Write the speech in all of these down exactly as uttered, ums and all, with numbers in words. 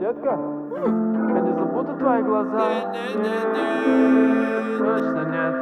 детка, я не забуду твои глаза. Точно нет.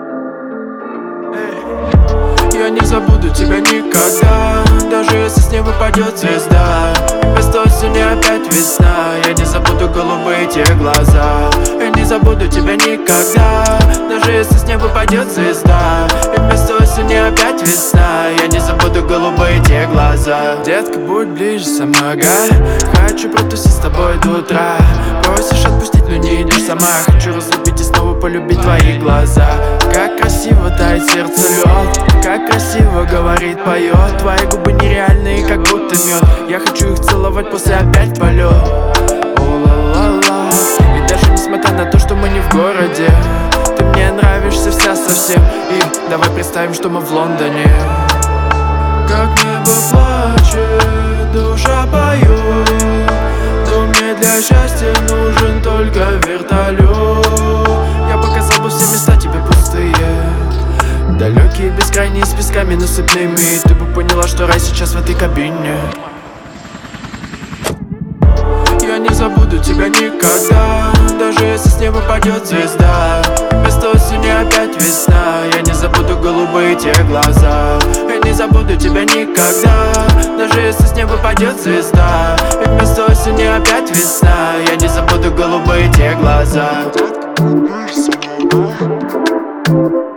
Я не забуду тебя никогда, даже если с неба падет звезда. И вместо осени опять весна. Я не забуду голубые те глаза. Я не забуду тебя никогда, даже если с неба падет звезда. И вместо осени опять весна. Я не забуду голубые те глаза. Детка, будь ближе со мной, ага. Хочу протусить с тобой до утра. Просишь отпустить, но не идешь сама. Хочу разлюбить и снова полюбить твои глаза. Как красиво тает сердце лед, как красиво говорит, поет. Твои губы нереальные, как будто мед. Я хочу их целовать после опять полет. О-ла-ла-ла. И даже несмотря на то, что мы не в городе, ты мне нравишься вся совсем. И давай представим, что мы в Лондоне. Как небо плачет, душа поет, но мне для счастья нужен только вертолет. Я показал бы все места тебе пустые, далекие, бескрайние, с песками насыпными. Ты бы поняла, что рай сейчас в этой кабине. Я не забуду тебя никогда, даже если с неба падет звезда. Вместо осени опять весна. Я не забуду голубые те глаза. Я не забуду тебя никогда, даже если с неба падет звезда. И вместо осени опять весна. Я не забуду голубые те глаза.